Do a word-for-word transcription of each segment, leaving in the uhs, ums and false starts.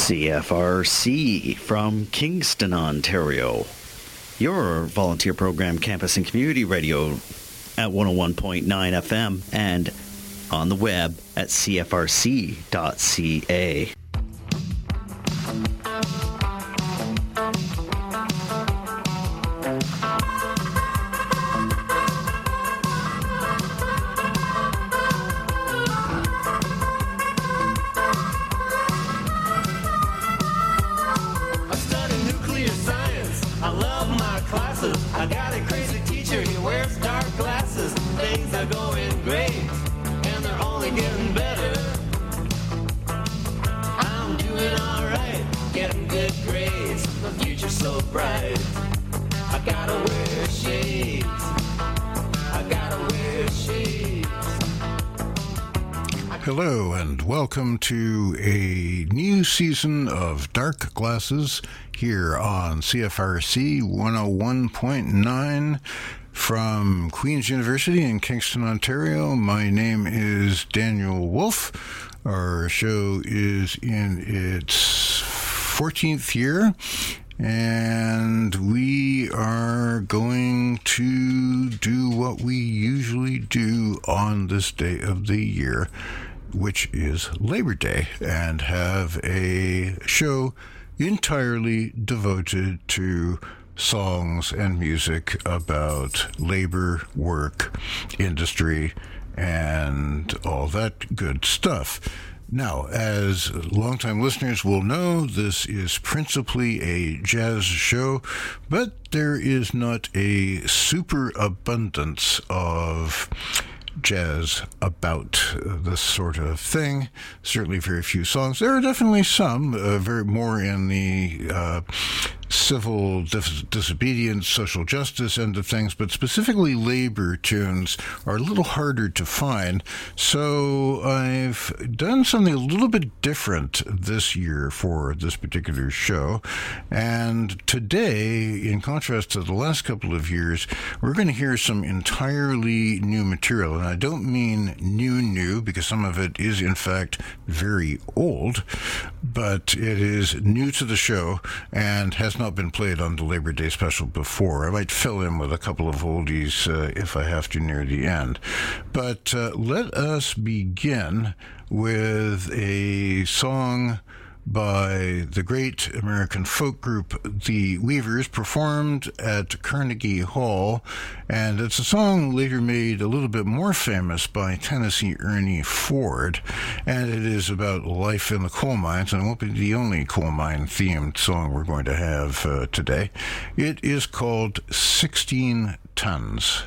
C F R C from Kingston, Ontario. Your volunteer program, Campus and Community Radio at one oh one point nine F M and on the web at c f r c dot c a. Hello and welcome to a new season of Dark Glasses here on C F R C one oh one point nine from Queen's University in Kingston, Ontario. My name is Daniel Wolf. Our show is in its fourteenth year, and we are going to do what we usually do on this day of the year, which is Labor Day, and have a show entirely devoted to songs and music about labor, work, industry, and all that good stuff. Now, as longtime listeners will know, this is principally a jazz show, but there is not a superabundance of jazz about this sort of thing. Certainly very few songs. There are definitely some, uh, very more in the uh, civil dis- disobedience, social justice end of things, but specifically labor tunes are a little harder to find. So I've done something a little bit different this year for this particular show. And today, in contrast to the last couple of years, we're going to hear some entirely new material. And I don't mean new, new, because some of it is, in fact, very old, but it is new to the show and has not been played on the Labor Day special before. I might fill in with a couple of oldies uh, if I have to near the end. But uh, let us begin with a song by the great American folk group The Weavers, performed at Carnegie Hall, and it's a song later made a little bit more famous by Tennessee Ernie Ford, and it is about life in the coal mines, and it won't be the only coal mine themed song we're going to have uh, today. It is called sixteen tons.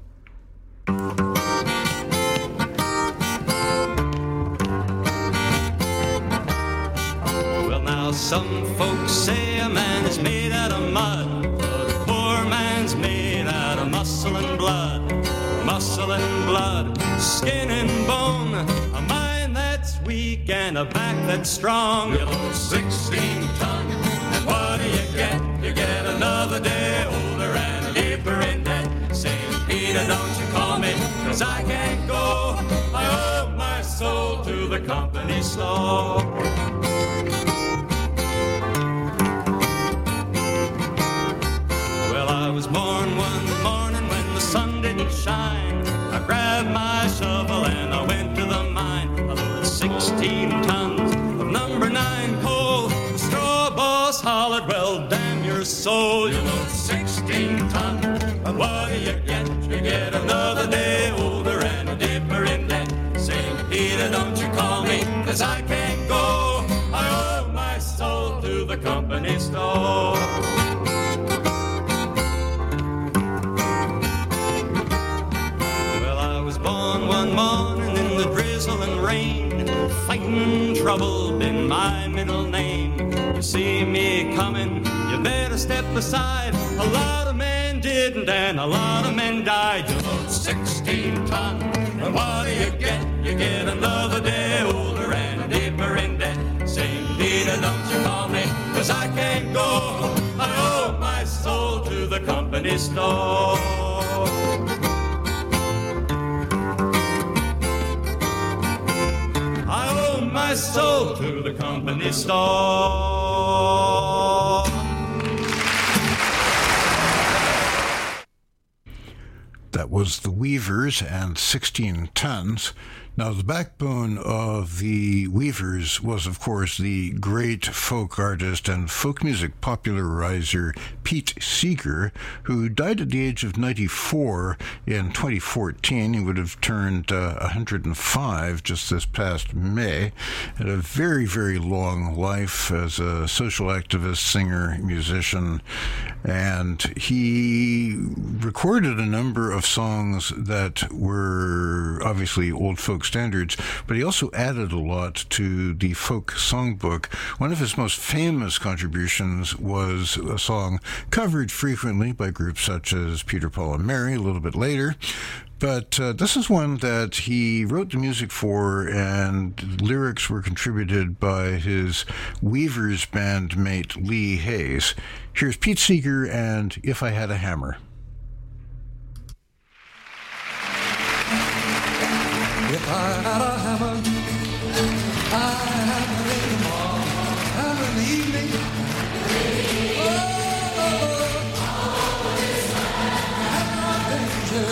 Some folks say a man is made out of mud, but a poor man's made out of muscle and blood. Muscle and blood, skin and bone, a mind that's weak and a back that's strong. You load sixteen tons, and what do you get? You get another day older and deeper in debt. Saint Peter, don't you call me, 'cause I can't go. I owe my soul to the company store. I was born one morning when the sun didn't shine. I grabbed my shovel and I went to the mine. I loaded sixteen tons of number nine coal. The straw boss hollered, well, damn your soul. You load sixteen tons, and what do you get? You get another day older and deeper in debt. Saint Peter, don't you call me, 'cause I can't go. I owe my soul to the company store. One morning in the drizzle and rain, fighting trouble been my middle name. You see me coming, you better step aside. A lot of men didn't and a lot of men died. You load sixteen tons, and what do you get? You get another day older and deeper in debt. Saint Peter, don't you call me, 'cause I can't go. I owe my soul to the company store. My soul to the company store. That was the Weavers and sixteen tons. Now, the backbone of the Weavers was, of course, the great folk artist and folk music popularizer Pete Seeger, who died at the age of ninety-four in twenty fourteen. He would have turned uh, one hundred five just this past May. Had a very, very long life as a social activist, singer, musician, and he recorded a number of songs that were obviously old folk standards, but he also added a lot to the folk songbook. One of his most famous contributions was a song covered frequently by groups such as Peter, Paul and Mary a little bit later. But uh, this is one that he wrote the music for, and lyrics were contributed by his Weavers bandmate Lee Hayes. Here's Pete Seeger and If I Had a Hammer. If I had a hammer, I'd hammer in the morning, hammer in the evening. Oh, hammer danger.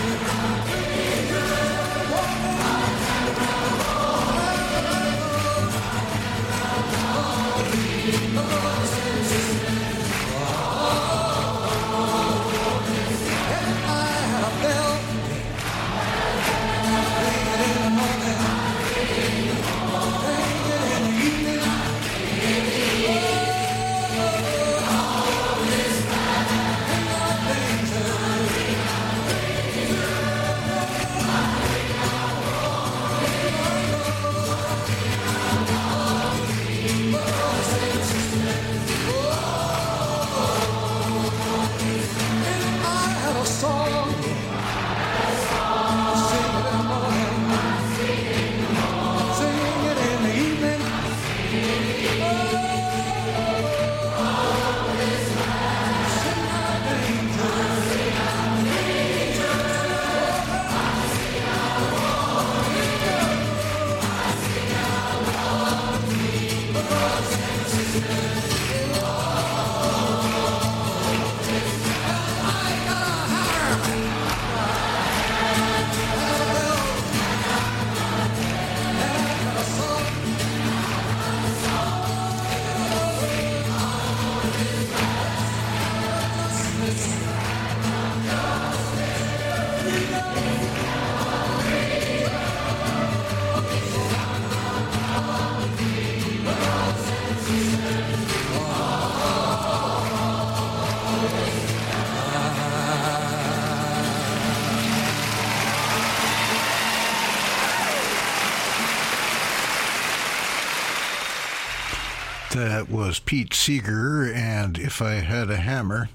That was Pete Seeger and If I Had a Hammer.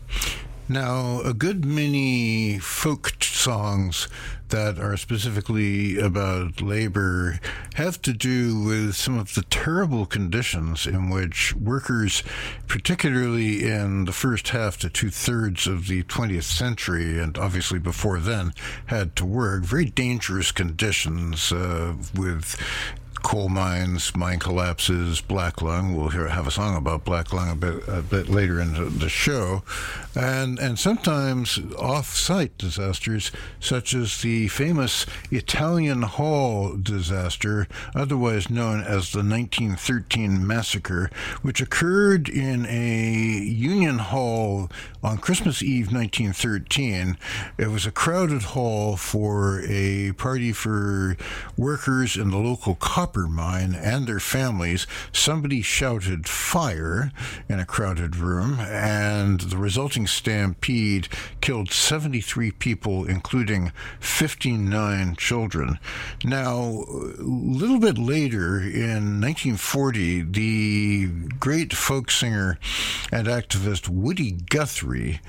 Now, a good many folk songs that are specifically about labor have to do with some of the terrible conditions in which workers, particularly in the first half to two-thirds of the twentieth century, and obviously before then, had to work. Very dangerous conditions uh, with coal mines, mine collapses, black lung. We'll hear, have a song about black lung a bit, a bit later in the, the show. And, and sometimes off-site disasters, such as the famous Italian Hall disaster, otherwise known as the nineteen thirteen massacre, which occurred in a Union Hall on Christmas Eve nineteen thirteen. It was a crowded hall for a party for workers in the local copper mine and their families. Somebody shouted fire in a crowded room, and the resulting stampede killed seventy-three people, including fifty-nine children. Now, a little bit later, in nineteen forty, the great folk singer and activist Woody Guthrie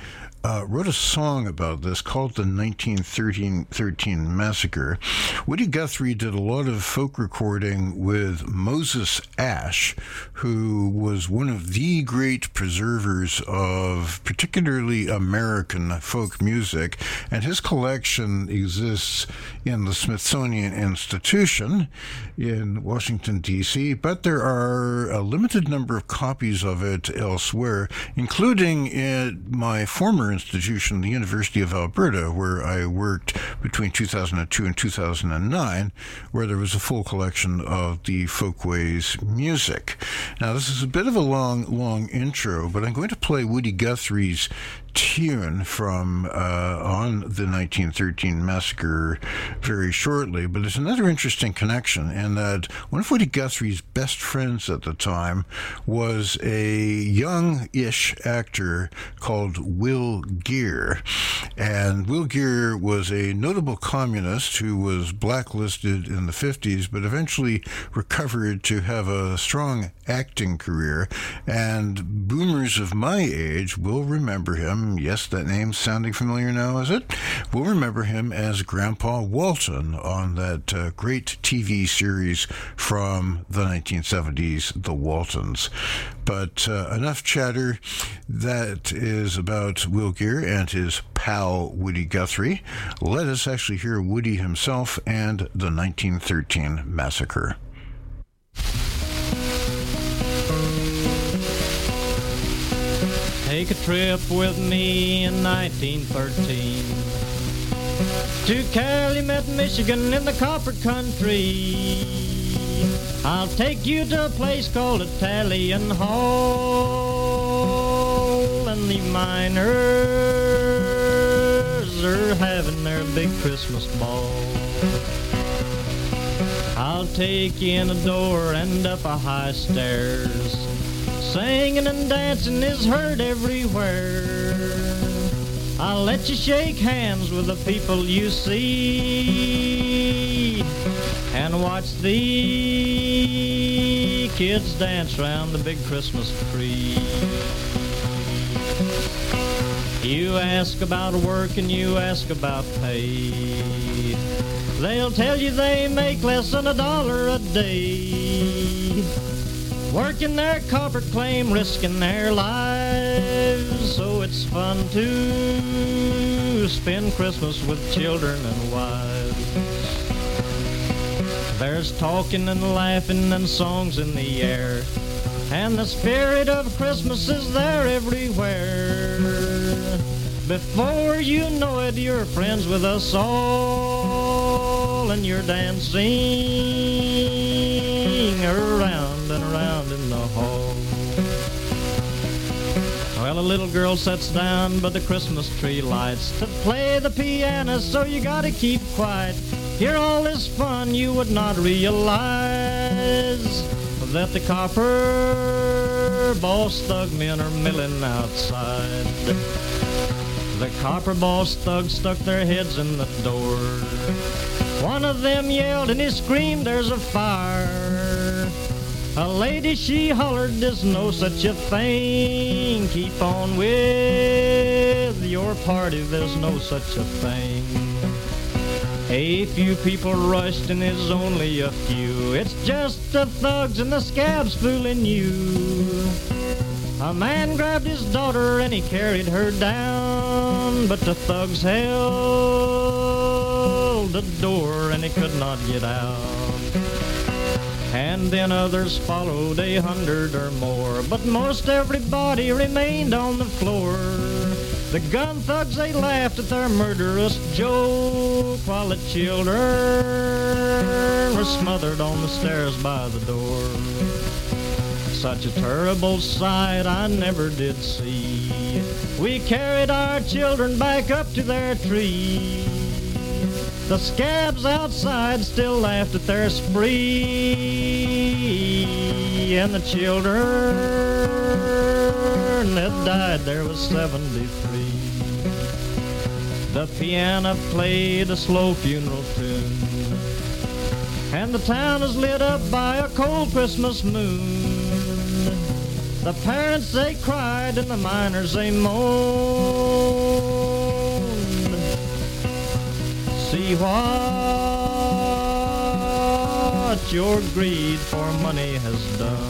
uh, wrote a song about this called the nineteen thirteen Massacre. Woody Guthrie did a lot of folk recording with Moses Ash, who was one of the great preservers of particularly American folk music, and his collection exists in the Smithsonian Institution in Washington, D C, but there are a limited number of copies of it elsewhere, including at my former institution, the University of Alberta, where I worked between two thousand two and two thousand nine, where there was a full collection of the Folkways music. Now, this is a bit of a long, long intro, but I'm going to play Woody Guthrie's tune from uh, on the nineteen thirteen Massacre very shortly, but there's another interesting connection in that one of Woody Guthrie's best friends at the time was a young-ish actor called Will Geer, and Will Geer was a notable communist who was blacklisted in the fifties, but eventually recovered to have a strong acting career, and boomers of my age will remember him. Yes, that name's sounding familiar now, is it? We'll remember him as Grandpa Walton on that uh, great T V series from the nineteen seventies, The Waltons. But uh, enough chatter. That is about Will Geer and his pal Woody Guthrie. Let us actually hear Woody himself and the nineteen thirteen Massacre. Take a trip with me in nineteen thirteen to Calumet, Michigan in the copper country. I'll take you to a place called Italian Hall, and the miners are having their big Christmas ball. I'll take you in a door and up a high stairs. Singing and dancing is heard everywhere. I'll let you shake hands with the people you see and watch the kids dance round the big Christmas tree. You ask about work and you ask about pay. They'll tell you they make less than a dollar a day, working their copper claim, risking their lives. So it's fun to spend Christmas with children and wives. There's talking and laughing and songs in the air, and the spirit of Christmas is there everywhere. Before you know it, you're friends with us all, and you're dancing around and around in the hall. Well, a little girl sits down by the Christmas tree lights to play the piano, so you gotta keep quiet. Hear all this fun, you would not realize that the copper boss thug men are milling outside. The copper boss thugs stuck their heads in the door. One of them yelled and he screamed, "There's a fire." A lady, she hollered, "There's no such a thing. Keep on with your party, there's no such a thing." A few people rushed and it's only a few. It's just the thugs and the scabs fooling you. A man grabbed his daughter and he carried her down, but the thugs held the door and he could not get out. And then others followed, a hundred or more, but most everybody remained on the floor. The gun thugs, they laughed at their murderous joke, while the children were smothered on the stairs by the door. Such a terrible sight I never did see. We carried our children back up to their tree. The scabs outside still laughed at their spree, and the children that died there was seventy-three. The piano played a slow funeral tune, and the town is lit up by a cold Christmas moon. The parents, they cried, and the miners, they moaned. See what your greed for money has done.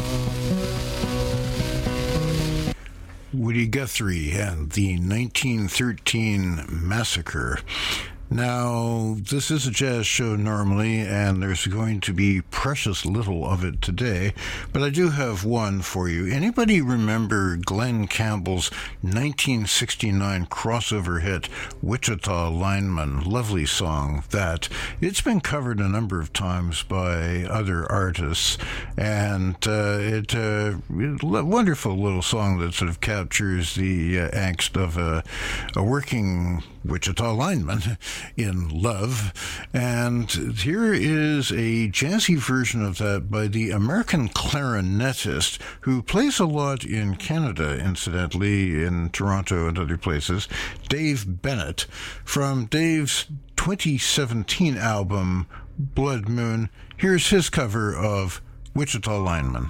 Woody Guthrie and the nineteen thirteen Massacre. Now, this is a jazz show normally, and there's going to be precious little of it today, but I do have one for you. Anybody remember Glenn Campbell's nineteen sixty-nine crossover hit, Wichita Lineman? Lovely song that. It's been covered a number of times by other artists, and uh, it's a wonderful little song that sort of captures the uh, angst of a, a working Wichita lineman in love. And here is a jazzy version of that by the American clarinetist who plays a lot in Canada, incidentally, in Toronto and other places, Dave Bennett, from Dave's twenty seventeen album Blood Moon. Here's his cover of Wichita Lineman.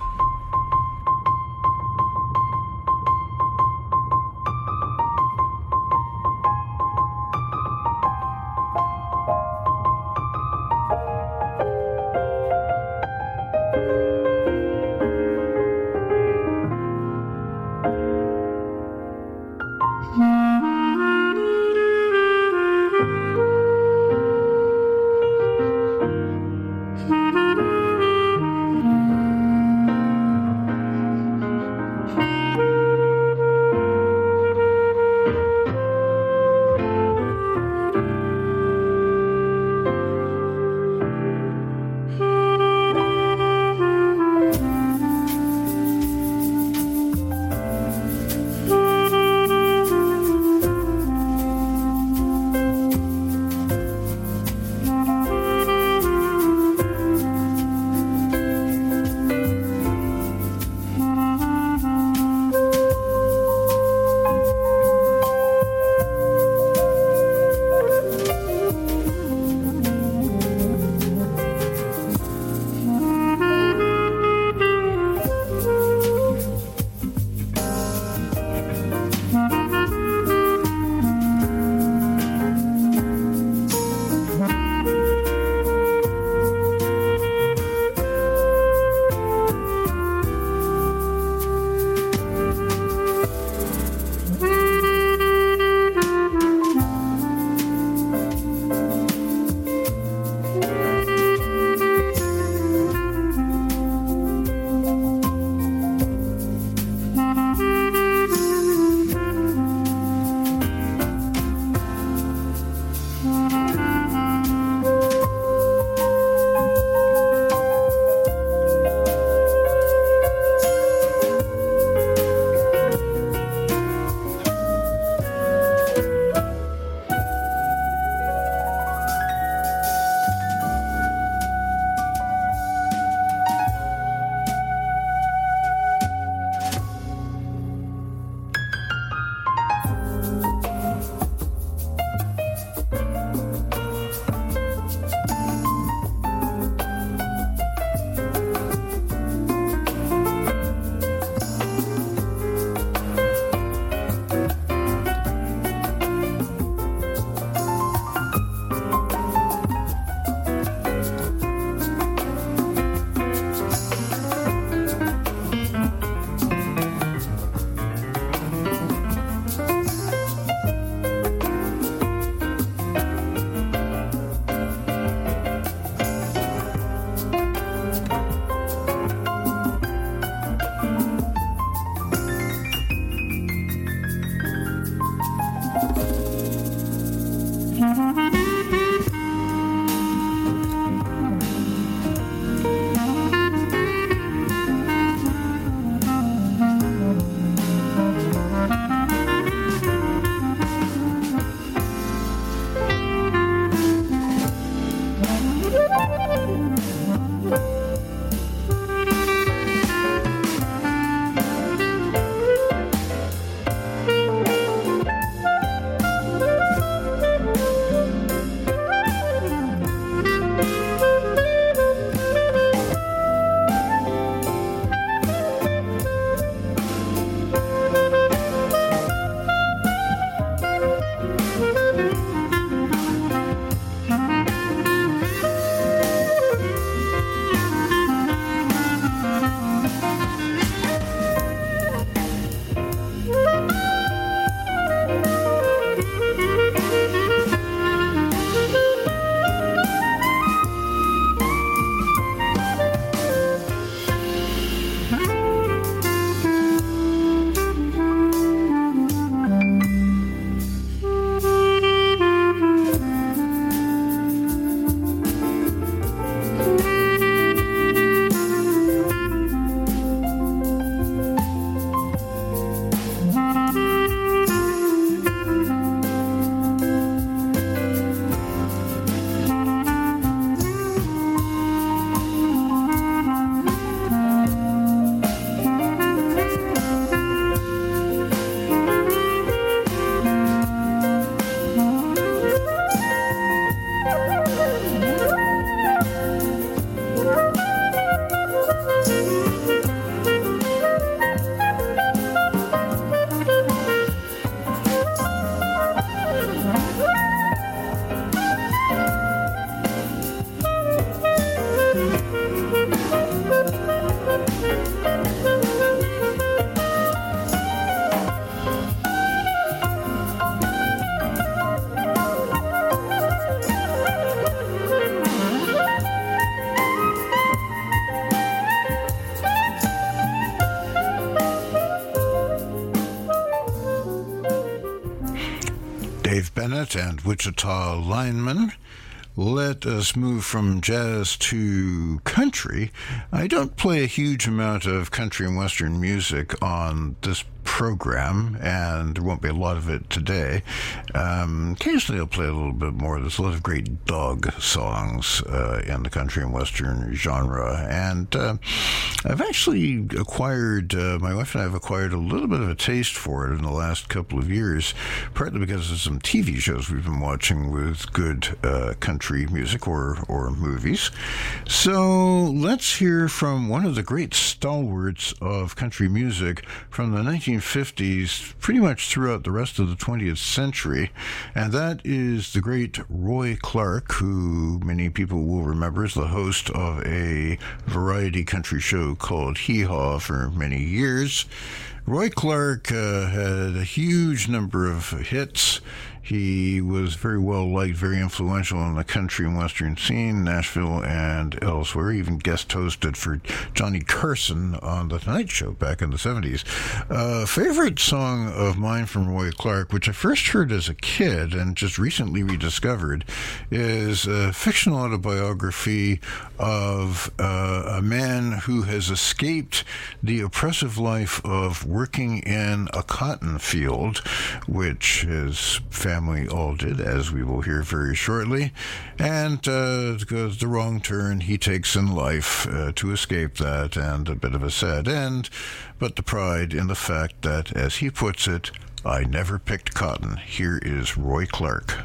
White and Wichita Lineman. Let us move from jazz to country. I don't play a huge amount of country and western music on this program, and there won't be a lot of it today. Um, occasionally I'll play a little bit more. There's a lot of great dog songs uh, in the country and western genre, and uh, I've actually acquired, uh, my wife and I have acquired a little bit of a taste for it in the last couple of years, partly because of some T V shows we've been watching with good uh, country music or, or movies. So let's hear from one of the great stalwarts of country music from the nineteen fifties, pretty much throughout the rest of the twentieth century, and that is the great Roy Clark, who many people will remember as the host of a variety country show called Hee Haw for many years. Roy Clark uh, had a huge number of hits. He was very well liked, very influential in the country and western scene, Nashville and elsewhere. He even guest hosted for Johnny Carson on The Tonight Show back in the seventies. A uh, favorite song of mine from Roy Clark, which I first heard as a kid and just recently rediscovered, is a fictional autobiography of uh, a man who has escaped the oppressive life of working in a cotton field, which his family all did, as we will hear very shortly, and uh, goes the wrong turn he takes in life uh, to escape that, and a bit of a sad end, but the pride in the fact that, as he puts it, I never picked cotton. Here is Roy Clark.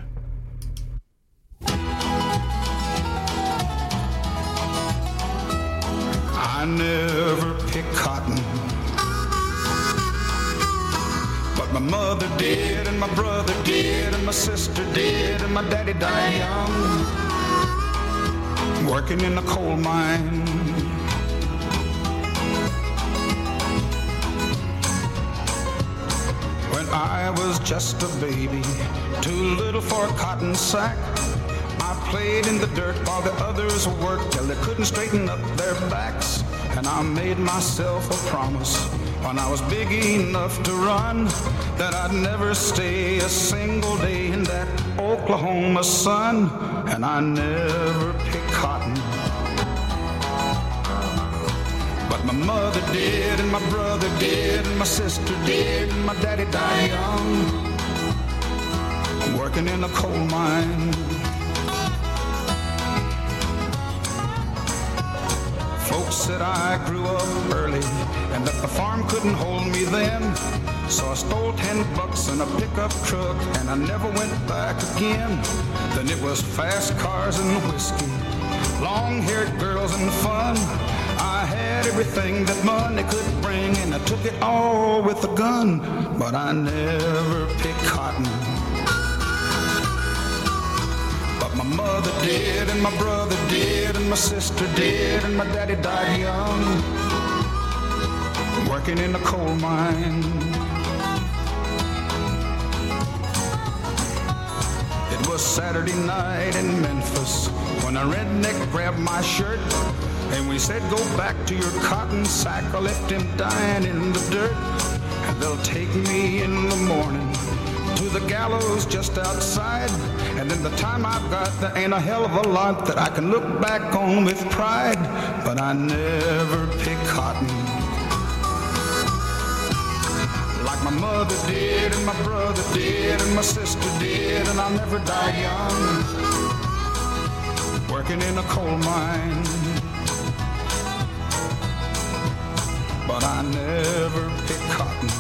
I never picked cotton, but my mother did, and my brother did, and my sister did, and my daddy died young, working in a coal mine. When I was just a baby, too little for a cotton sack, I played in the dirt while the others worked till they couldn't straighten up their backs. And I made myself a promise when I was big enough to run that I'd never stay a single day in that Oklahoma sun. And I never picked cotton, but my mother did, and my brother did, and my sister did, and my daddy died young, working in a coal mine. Folks said I grew up early and that the farm couldn't hold me then, so I stole ten bucks in a pickup truck and I never went back again. Then it was fast cars and whiskey, long-haired girls and fun. I had everything that money could bring, and I took it all with a gun, but I never picked cotton. But my mother did, and my brother did, and my sister did, and my daddy died young, working in a coal mine. It was Saturday night in Memphis when a redneck grabbed my shirt, and we said, go back to your cotton sack, I left him dying in the dirt. And they'll take me in the morning to the gallows just outside, and in the time I've got, there ain't a hell of a lot that I can look back on with pride. But I never picked cotton, like my mother did, and my brother did, and my sister did, and I'll never die young, working in a coal mine. But I never picked cotton.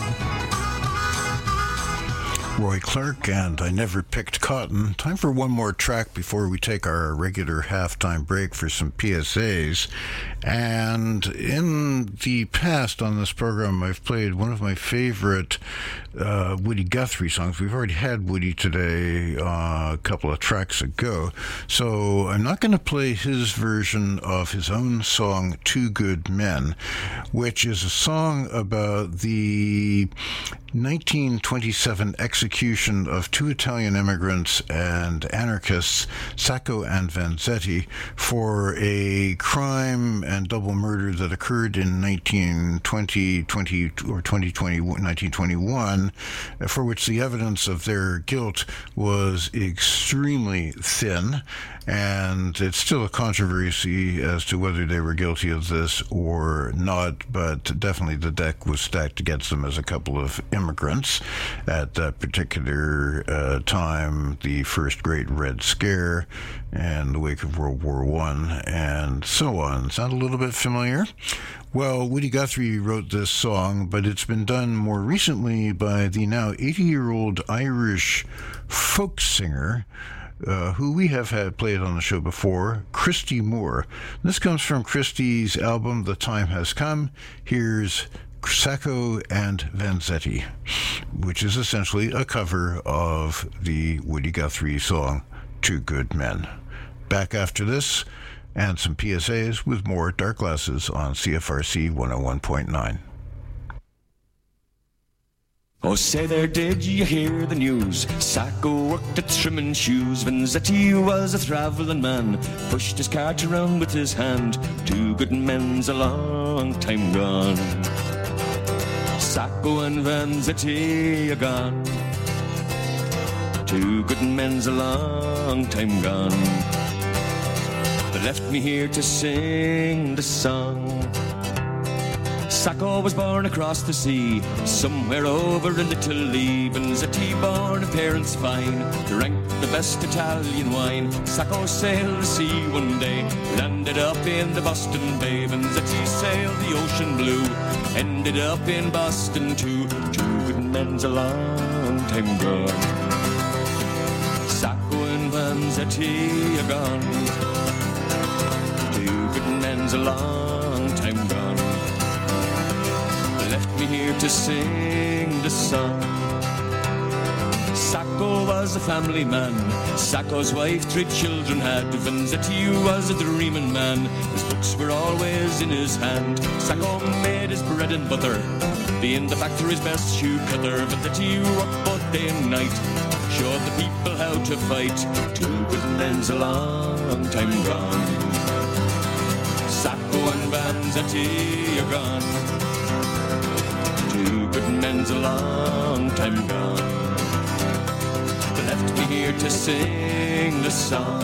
Roy Clark and I Never Picked Cotton. Time for one more track before we take our regular halftime break for some P S As. And in the past on this program, I've played one of my favorite uh, Woody Guthrie songs. We've already had Woody today uh, a couple of tracks ago, so I'm not going to play his version of his own song, Two Good Men, which is a song about the nineteen twenty-seven execution execution of two Italian immigrants and anarchists, Sacco and Vanzetti, for a crime and double murder that occurred in nineteen twenty, twenty or twenty twenty, nineteen twenty-one, for which the evidence of their guilt was extremely thin, and it's still a controversy as to whether they were guilty of this or not, but definitely the deck was stacked against them as a couple of immigrants at that particular uh, time, the first Great Red Scare and the wake of World War One, and so on. Sound a little bit familiar? Well, Woody Guthrie wrote this song, but it's been done more recently by the now eighty-year-old Irish folk singer Uh, who we have had played on the show before, Christy Moore. This comes from Christy's album, The Time Has Come. Here's Sacco and Vanzetti, which is essentially a cover of the Woody Guthrie song, Two Good Men. Back after this, and some P S As with more Dark Glasses on C F R C one oh one point nine. Oh, say there, did you hear the news? Sacco worked at trimming shoes. Vanzetti was a travelling man, pushed his cart around with his hand. Two good men's a long time gone. Sacco and Vanzetti are gone. Two good men's a long time gone. They left me here to sing the song. Sacco was born across the sea, somewhere over in Italy. Vanzetti born of parents fine, drank the best Italian wine. Sacco sailed the sea one day, landed up in the Boston Bay. Vanzetti sailed the ocean blue, ended up in Boston too. Two good men's a long time gone. Sacco and Vanzetti are gone. Two good men's a long time gone. Left me here to sing the song. Sacco was a family man. Sacco's wife three children had. Vanzetti was a dreaming man. His books were always in his hand. Sacco made his bread and butter, being the factory's best shoe cutter. Vanzetti worked both day and night, showed the people how to fight. Two good men's a long time gone. Sacco and Vanzetti are gone. Two good men's a long time gone. They left me here to sing the song.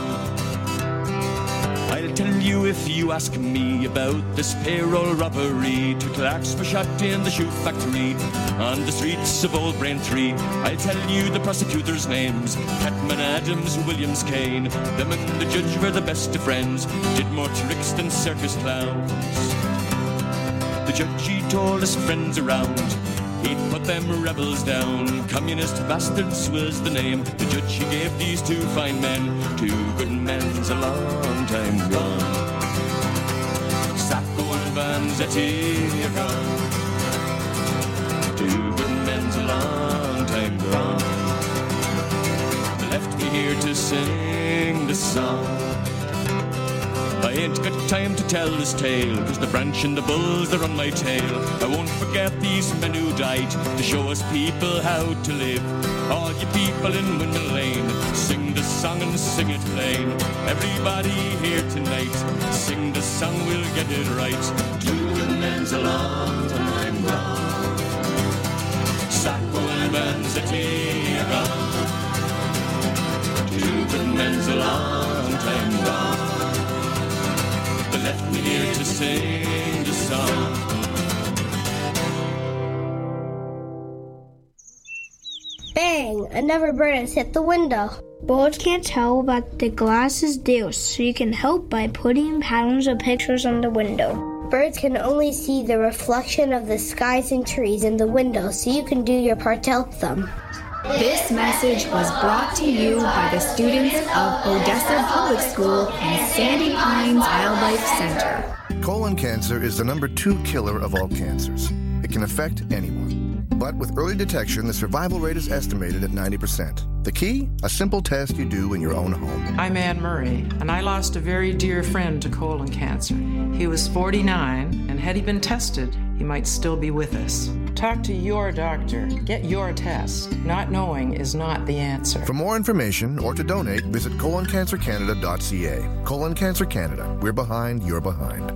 I'll tell you if you ask me about this payroll robbery. Two clerks were shot in the shoe factory on the streets of Old Braintree. I'll tell you the prosecutors' names: Catman Adams, Williams Kane. Them and the judge were the best of friends, did more tricks than circus clowns. The judge, he told his friends around, he'd put them rebels down. Communist bastards was the name. The judge, he gave these two fine men. Two good men's a long time gone. Sacco and Vanzetti are gone. Two good men's a long time gone. They left me here to sing the song. I ain't got time to tell this tale, cause the branch and the bulls are on my tail. I won't forget these men who died to show us people how to live. All you people in Windmill Lane, sing the song and sing it plain. Everybody here tonight, sing the song, we'll get it right. Two good men's a long time gone. Sacco and Vanzetti are gone. Two good men's a long time gone. They left me here to sing the song. Bang! Another bird has hit the window. Birds can't tell what the glass is theirs, so you can help by putting patterns or pictures on the window. Birds can only see the reflection of the skies and trees in the window, so you can do your part to help them. This message was brought to you by the students of Odessa Public School and Sandy Pines Wildlife Center. Colon cancer is the number two killer of all cancers. It can affect anyone. But with early detection, the survival rate is estimated at ninety percent. The key? A simple test you do in your own home. I'm Ann Murray, and I lost a very dear friend to colon cancer. He was forty-nine, and had he been tested, he might still be with us. Talk to your doctor. Get your test. Not knowing is not the answer. For more information or to donate, visit colon cancer canada dot c a. Colon Cancer Canada. We're behind, you're behind.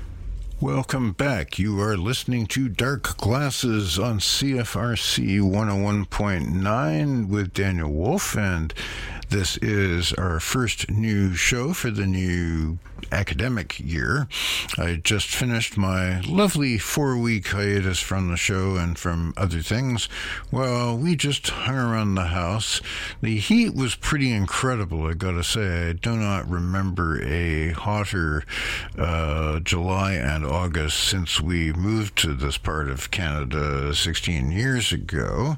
Welcome back. You are listening to Dark Glasses on C F R C one oh one point nine with Daniel Wolf, and this is our first new show for the new academic year. I just finished my lovely four-week hiatus from the show and from other things. Well, we just hung around the house. The heat was pretty incredible, I gotta say. I do not remember a hotter uh, July and August since we moved to this part of Canada sixteen years ago.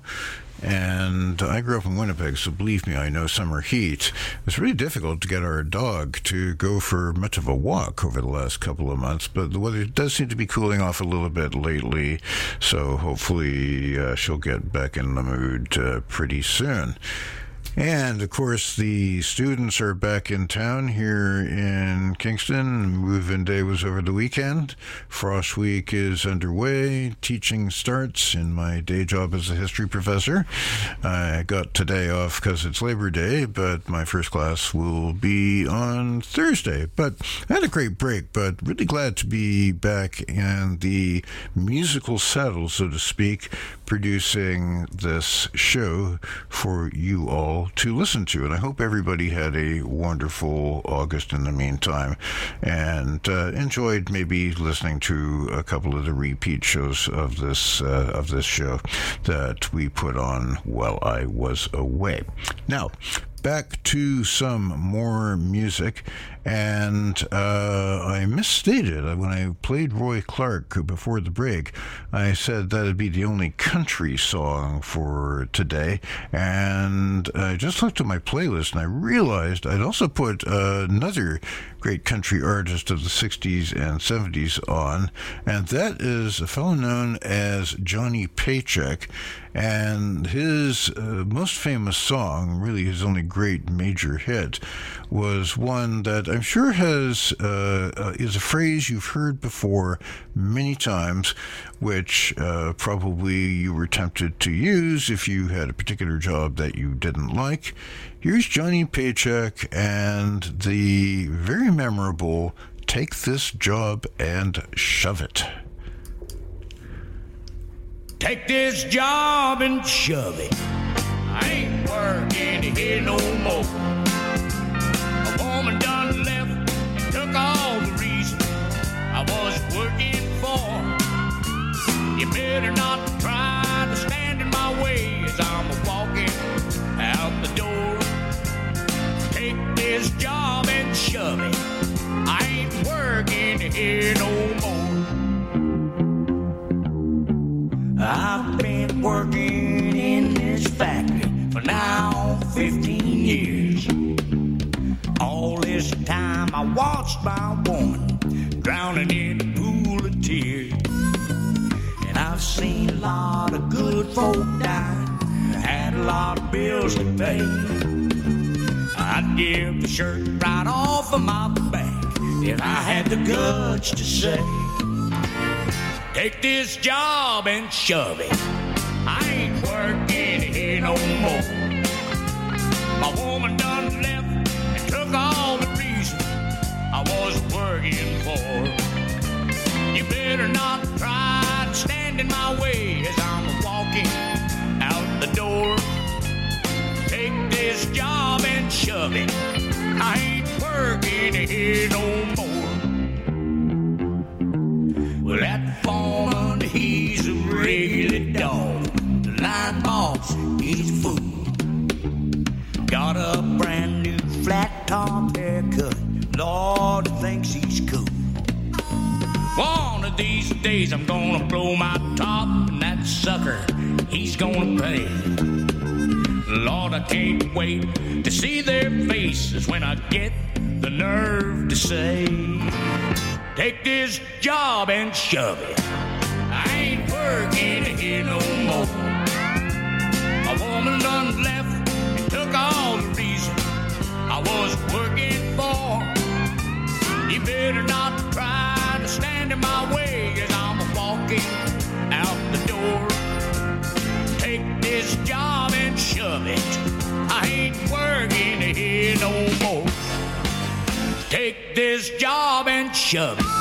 And I grew up in Winnipeg, so believe me, I know summer heat. It's really difficult to get our dog to go for much of a walk over the last couple of months, but the weather does seem to be cooling off a little bit lately, so hopefully uh, she'll get back in the mood uh, pretty soon. And, of course, the students are back in town here in Kingston. Move-in day was over the weekend. Frost Week is underway. Teaching starts in my day job as a history professor. I got today off because it's Labor Day, but my first class will be on Thursday. But I had a great break, but really glad to be back in the musical saddle, so to speak, producing this show for you all to listen to, and I hope everybody had a wonderful August in the meantime, and uh, enjoyed maybe listening to a couple of the repeat shows of this uh, of this show that we put on while I was away. Now, back to some more music, and uh, I misstated when I played Roy Clark before the break. I said that would be the only country song for today, and I just looked at my playlist and I realized I'd also put uh, another great country artist of the sixties and seventies on, and that is a fellow known as Johnny Paycheck. And his uh, most famous song, really his only great major hit, was one that I'm sure has uh, uh, is a phrase you've heard before many times, which uh, probably you were tempted to use if you had a particular job that you didn't like. Here's Johnny Paycheck and the very memorable "Take This Job and Shove It." Take this job and shove it. I ain't working here no more. A woman done left and took all the reason I was working for. You better not try to stand in my way as I'm walking out the door. Take this job and shove it. I ain't working here no more. I've been working in this factory for now fifteen years. All this time I watched my woman drowning in a pool of tears. And I've seen a lot of good folk die, had a lot of bills to pay. I'd give the shirt right off of my back if I had the guts to say, take this job and shove it. I ain't working here no more. My woman done left and took all the reason I was working for. You better not try to stand in my way as I'm walking out the door. Take this job and shove it. I ain't working here no more. Well, that foreman, he's a regular dog. The line boss, he's a fool. Got a brand new flat top haircut. Lord thinks he's cool. One of these days I'm gonna blow my top, and that sucker, he's gonna pay. Lord, I can't wait to see their faces when I get the nerve to say, take this job and shove it. I ain't working here no more. A woman done left and took all the reason I was working for. You better not try to stand in my way as I'm walking out the door. take this job and shove it.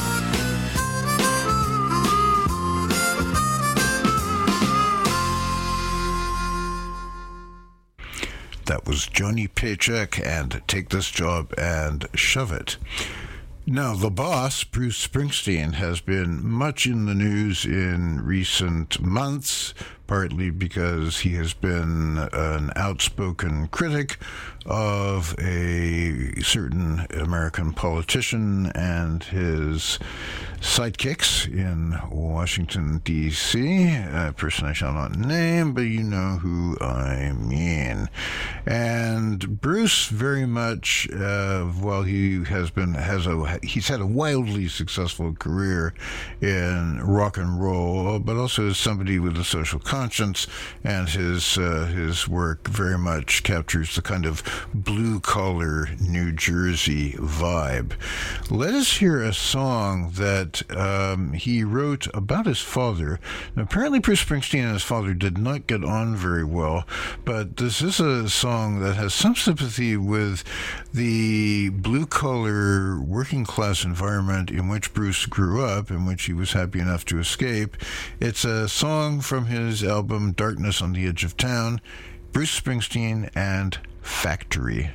That was Johnny Paycheck and Take This Job and Shove It. Now, the boss, Bruce Springsteen, has been much in the news in recent months, partly because he has been an outspoken critic of a certain American politician and his sidekicks in Washington, D C, a person I shall not name, but you know who I mean. And Bruce very much, uh, while he has been, has a, he's had a wildly successful career in rock and roll, but also as somebody with a social conscience, and his, uh, his work very much captures the kind of blue-collar New Jersey vibe. Let us hear a song that um, he wrote about his father. Now, apparently Bruce Springsteen and his father did not get on very well, but this is a song that has some sympathy with the blue-collar working-class environment in which Bruce grew up, in which he was happy enough to escape. It's a song from his album Darkness on the Edge of Town, Bruce Springsteen and Factory.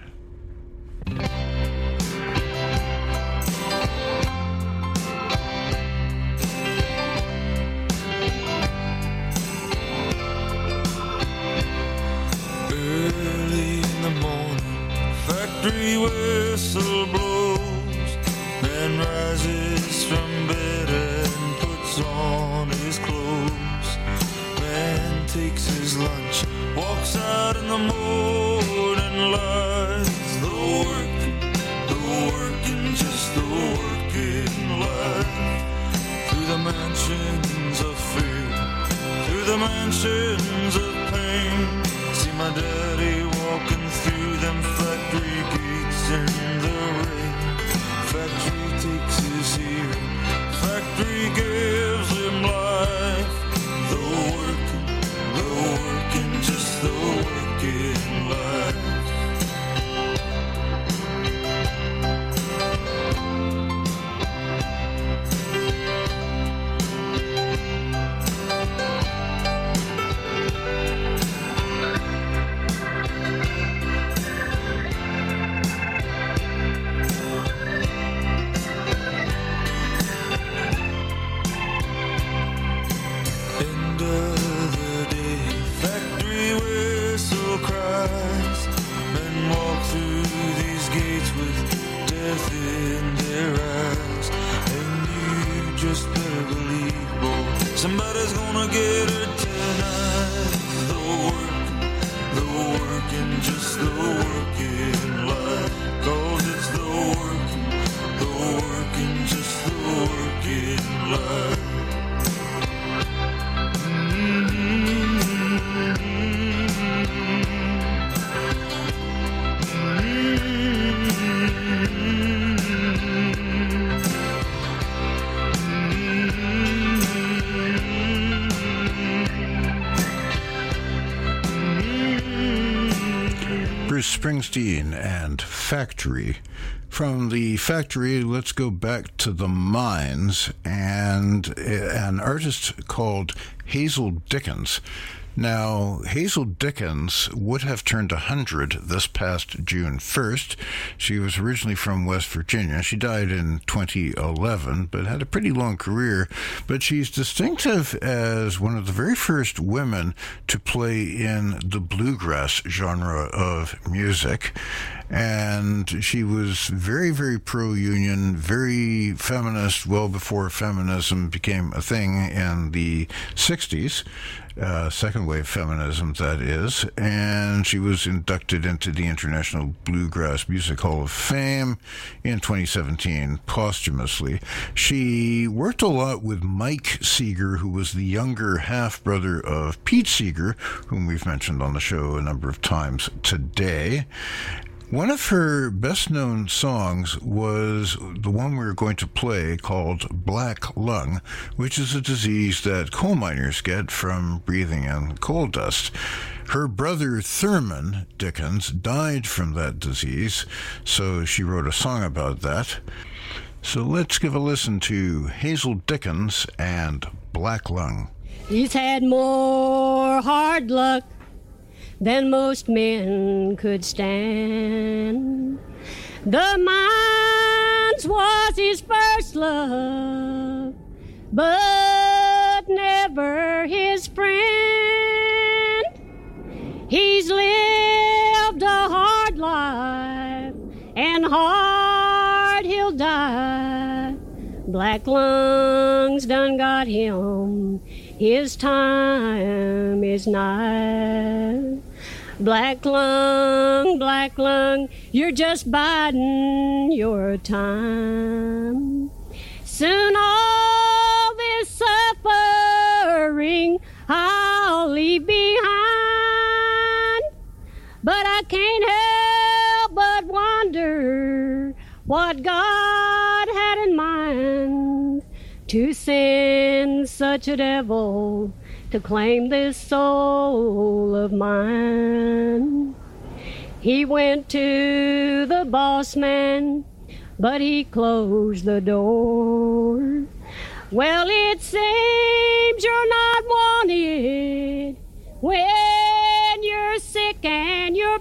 Early in the morning, factory whistle blows, man rises from bed and puts on his clothes. Man takes his lunch, walks out in the morning light. The work, the working, just the working life. Through the mansions of fear, through the mansions of pain. See my daddy walking through them factory gates in the rain. Factory takes his hearing, factory gives him life. The working, the working, just the working life. Somebody's gonna get her tonight. The work, the working, just the working life. Cause it's the work, the working, just the working life. Bruce Springsteen and Factory. From the Factory, let's go back to the mines and an artist called Hazel Dickens. Now, Hazel Dickens would have turned one hundred this past June first. She was originally from West Virginia. She died in twenty eleven, but had a pretty long career. But she's distinctive as one of the very first women to play in the bluegrass genre of music. And she was very, very pro-union, very feminist, well before feminism became a thing in the sixties. Uh, second wave feminism, that is, and she was inducted into the International Bluegrass Music Hall of Fame in twenty seventeen, posthumously. She worked a lot with Mike Seeger, who was the younger half-brother of Pete Seeger, whom we've mentioned on the show a number of times today. One of her best-known songs was the one we're going to play called Black Lung, which is a disease that coal miners get from breathing in coal dust. Her brother Thurman Dickens died from that disease, so she wrote a song about that. So let's give a listen to Hazel Dickens and Black Lung. He's had more hard luck than most men could stand. The mines was his first love, but never his friend. He's lived a hard life, and hard he'll die. Black lungs done got him, his time is nigh. Black lung, black lung, you're just biding your time. Soon all this suffering I'll leave behind. But I can't help but wonder what God had in mind to send such a devil to claim this soul of mine. He went to the boss man, but he closed the door. Well, it seems you're not wanted when you're sick and you're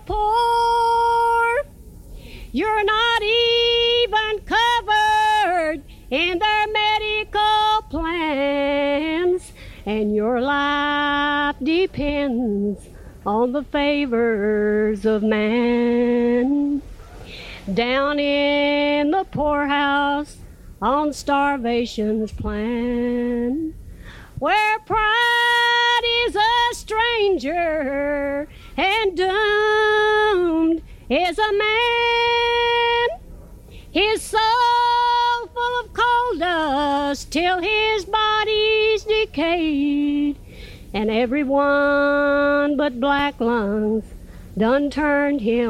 poor. You're not even covered in their medical plans, and your life depends on the favors of man. Down in the poorhouse on starvation's plan, where pride is a stranger and doomed is a man, his soul full of coal dust till his body's decayed, and everyone but black lungs done turned him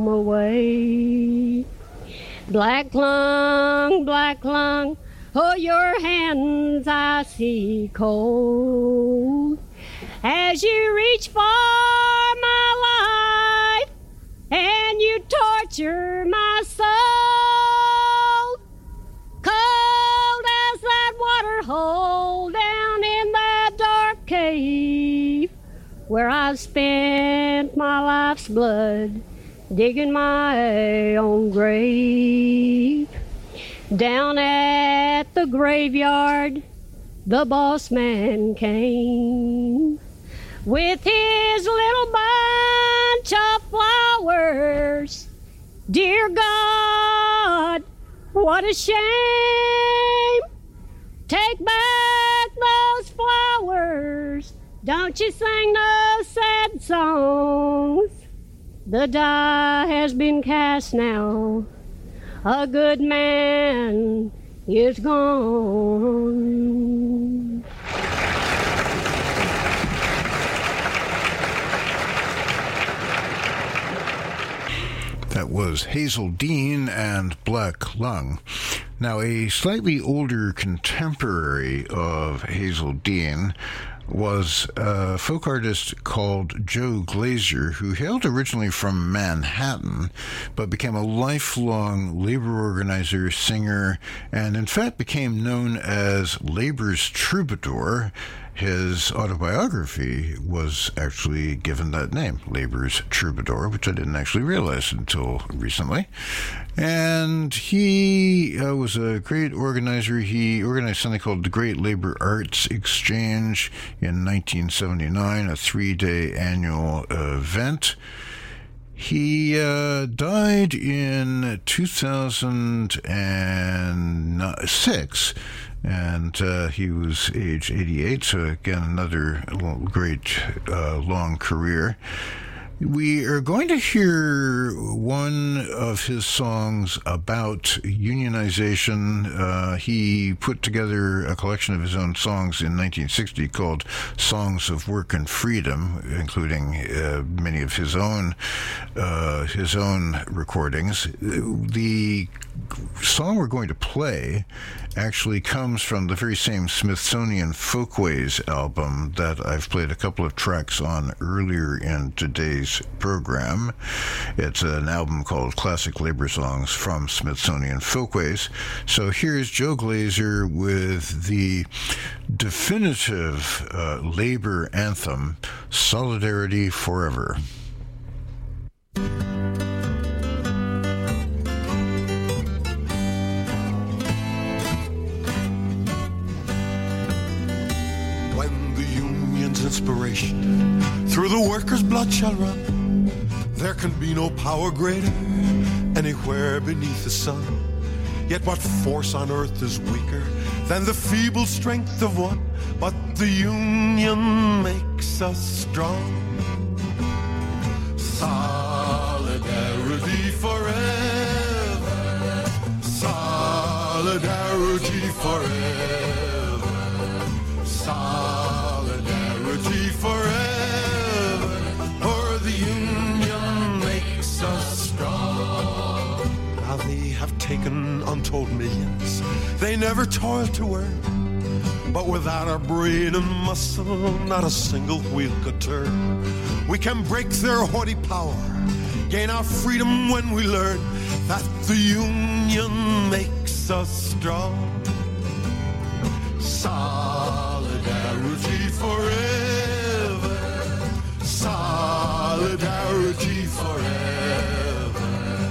away. Black lung, black lung, oh, your hands I see cold as you reach for my life and you torture my soul. Cold as that water hole down in that dark cave where I've spent my life's blood digging my own grave. Down at the graveyard, the boss man came with his little bunch of flowers. Dear God, what a shame. Take back those flowers. Don't you sing no sad songs. The die has been cast now. A good man is gone. That was Hazel Dean and Black Lung. Now, a slightly older contemporary of Hazel Dean was a folk artist called Joe Glazer, who hailed originally from Manhattan, but became a lifelong labor organizer, singer, and in fact became known as labor's troubadour. His autobiography was actually given that name, Labor's Troubadour, which I didn't actually realize until recently. And he uh, was a great organizer. He organized something called the Great Labor Arts Exchange in nineteen seventy-nine, a three-day annual event. He uh, died in two thousand six, and uh, he was age eighty-eight, so again, another great uh, long career. We are going to hear one of his songs about unionization. Uh, he put together a collection of his own songs in nineteen sixty called Songs of Work and Freedom, including uh, many of his own uh, his own recordings. The song we're going to play actually comes from the very same Smithsonian Folkways album that I've played a couple of tracks on earlier in today's program. It's an album called Classic Labor Songs from Smithsonian Folkways. So here's Joe Glazer with the definitive uh, labor anthem, Solidarity Forever. Inspiration through the workers' blood shall run. There can be no power greater anywhere beneath the sun. Yet what force on earth is weaker than the feeble strength of one? But the union makes us strong. Solidarity forever. Solidarity forever. Solidarity forever, for the union makes us strong. Now they have taken untold millions they never toiled to earn, but without our brain and muscle, not a single wheel could turn. We can break their haughty power, gain our freedom when we learn that the union makes us strong. Solidarity forever. Solidarity forever.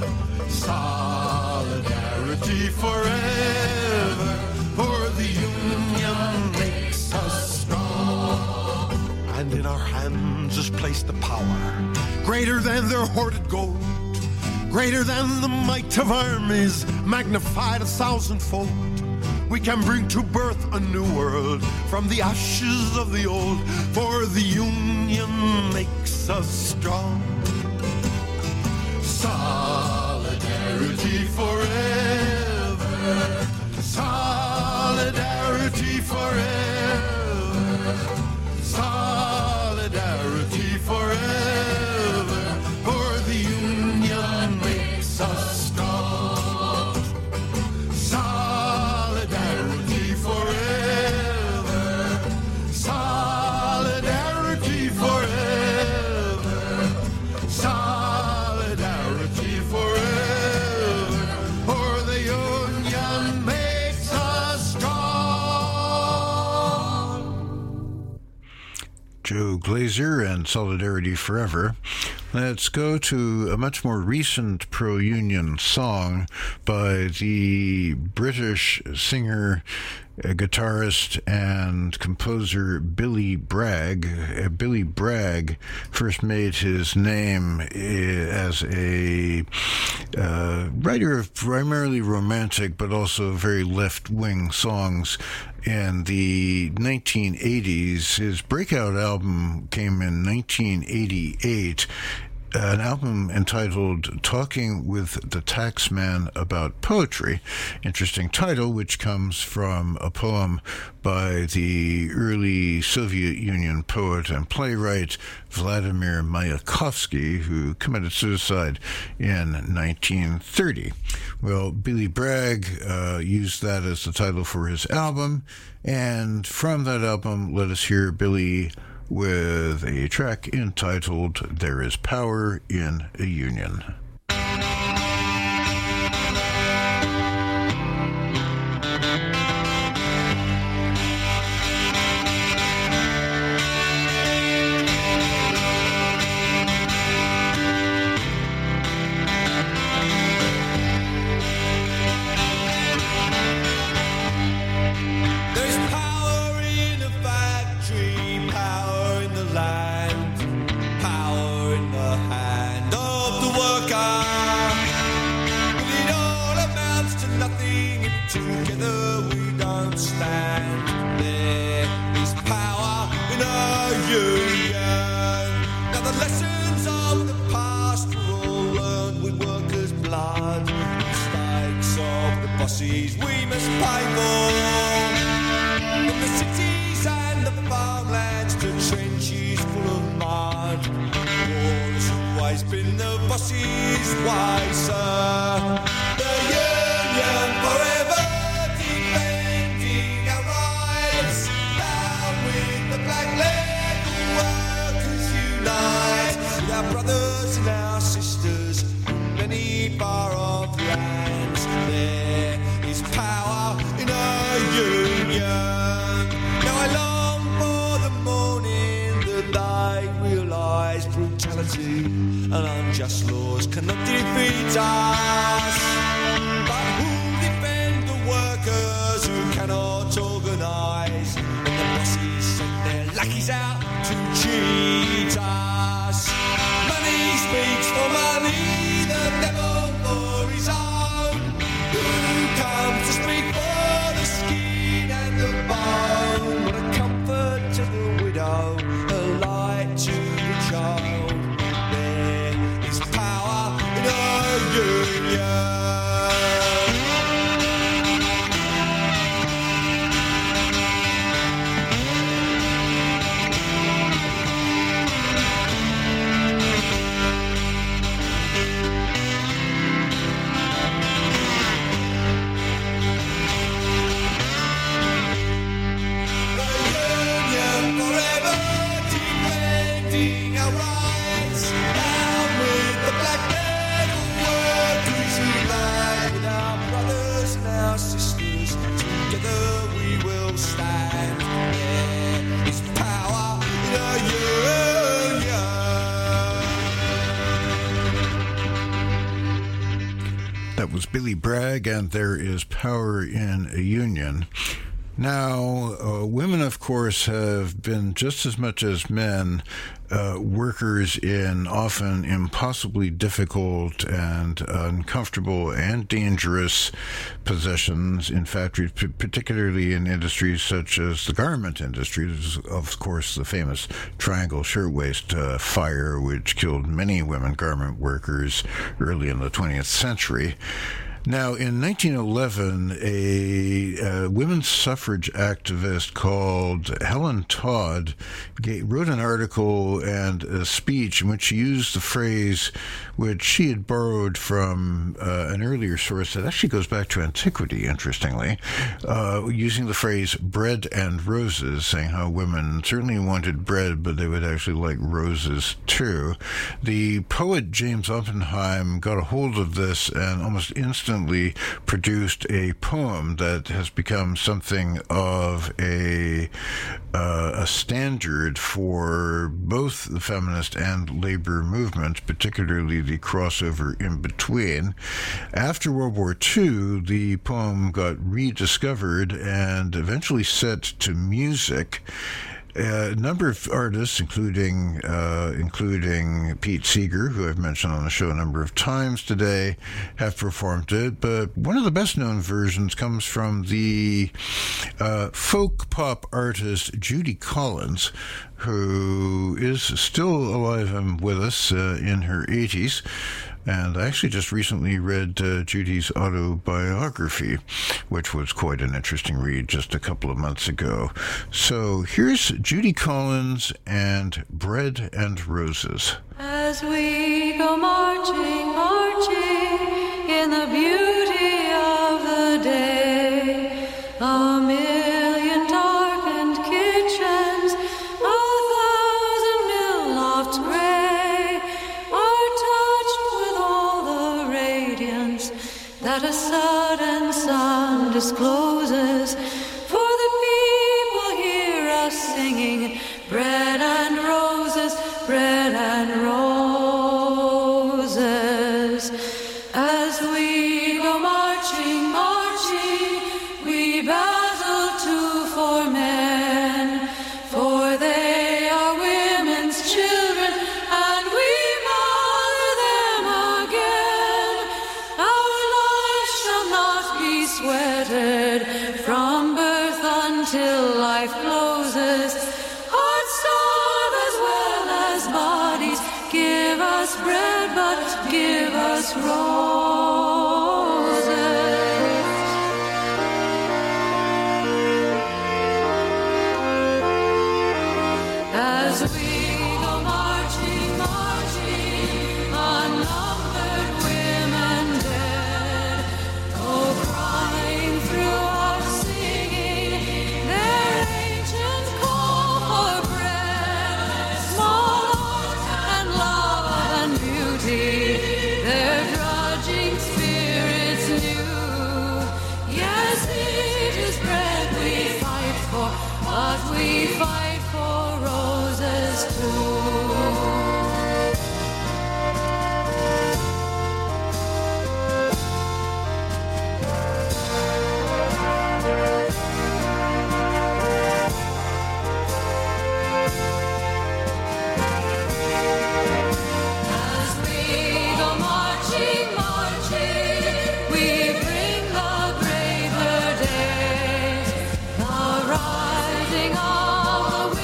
Solidarity forever. For the union makes us strong. And in our hands is placed the power greater than their hoarded gold, greater than the might of armies, magnified a thousandfold. We can bring to birth a new world from the ashes of the old, for the union makes us strong. Solidarity forever. Solidarity forever. Solidarity forever. For the union makes us strong. Solidarity forever. Solidarity forever. Solidarity forever. For the union makes us strong. Joe Glazer and Solidarity Forever. Let's go to a much more recent pro-union song by the British singer, uh, guitarist, and composer Billy Bragg. Uh, Billy Bragg first made his name uh, as a uh, writer of primarily romantic but also very left-wing songs in the nineteen eighties. His breakout album came in nineteen eighty-eight, an album entitled Talking with the Taxman About Poetry. Interesting title, which comes from a poem by the early Soviet Union poet and playwright Vladimir Mayakovsky, who committed suicide in nineteen thirty. Well, Billy Bragg uh, used that as the title for his album, and from that album, let us hear Billy with a track entitled There Is Power in a Union. We must pay for in the cities and the farmlands, the trenches full of mud. War has always been the boss's way, sir. The union Billy Bragg, and There Is Power in a Union. Now, uh, women, of course, have been just as much as men uh, workers in often impossibly difficult and uncomfortable and dangerous positions in factories, p- particularly in industries such as the garment industry. There's, of course, the famous Triangle Shirtwaist uh, fire, which killed many women garment workers early in the twentieth century. Now, in nineteen eleven, a uh, women's suffrage activist called Helen Todd gave, wrote an article and a speech in which she used the phrase which she had borrowed from uh, an earlier source that actually goes back to antiquity, interestingly, uh, using the phrase bread and roses, saying how women certainly wanted bread, but they would actually like roses too. The poet James Oppenheim got a hold of this and almost instantly produced a poem that has become something of a uh, a standard for both the feminist and labor movements, particularly the crossover in between. After World War Two, the poem got rediscovered and eventually set to music. A number of artists, including uh, including Pete Seeger, who I've mentioned on the show a number of times today, have performed it. But one of the best-known versions comes from the uh, folk pop artist Judy Collins, who is still alive and with us uh, in her eighties. And I actually just recently read uh, Judy's autobiography, which was quite an interesting read just a couple of months ago. So here's Judy Collins and Bread and Roses. As we go marching, marching in the beauty of the day, a million darkened kitchens, a thousand mill lofts gray, are touched with all the radiance that a sudden sun discloses. For the people hear us singing, bread and roses, bread and roses. As we go marching, marching, we battle too for men, for they are women's children, and we mother them again. Our life shall not be sweated from birth until life closes. Hearts starve as well as bodies. Give us bread, but give us roses. As we go marching, marching, unnumbered women dead, go crying throughout singing their ancient call for bread, small art and love and beauty, their drudging spirits new. Yes, it is bread we fight for, but we fight for roses too. As we go marching, marching, we bring the braver days, the rising of the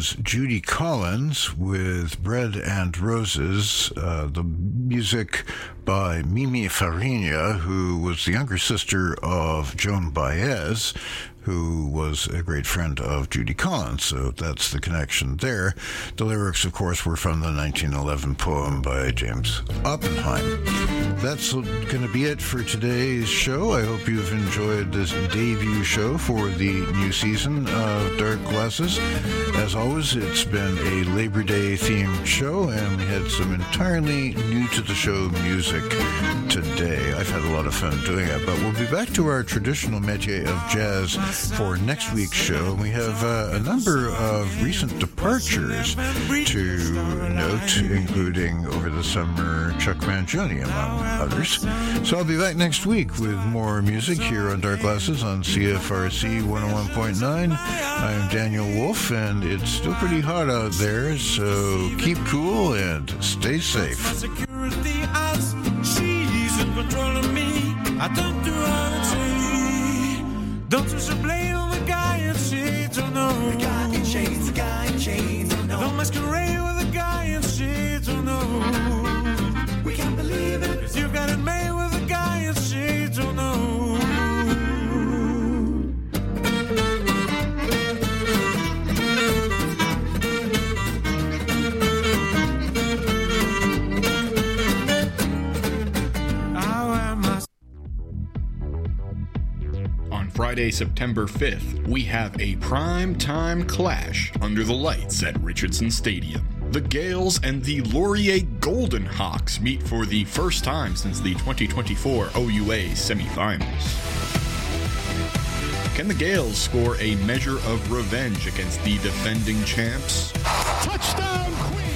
was Judy Collins with Bread and Roses, uh, the music by Mimi Farinha, who was the younger sister of Joan Baez, who was a great friend of Judy Collins, so that's the connection there. The lyrics, of course, were from the nineteen eleven poem by James Oppenheim. That's going to be it for today's show. I hope you've enjoyed this debut show for the new season of Dark Glasses. As always, it's been a Labor Day themed show, and we had some entirely new to the show music today. I've had a lot of fun doing it, but we'll be back to our traditional métier of jazz for next week's show. We have uh, a number of recent departures to note, including over the summer Chuck Mangione, among others. So I'll be back next week with more music here on Dark Glasses on C F R C one oh one point nine. I'm Daniel Wolf, and it's still pretty hot out there, so keep cool and stay safe. Security as she's in control of me. I don't do anything. Don't you should blame on the guy in shades, oh no. The guy in shades, the guy in shades, oh no. Don't masquerade with the guy in shades, oh no. We can't believe it, 'cause you got it made with the guy in shades, oh no. Friday, September fifth, we have a prime-time clash under the lights at Richardson Stadium. The Gales and the Laurier Golden Hawks meet for the first time since the twenty twenty-four O U A semifinals. Can the Gales score a measure of revenge against the defending champs? Touchdown!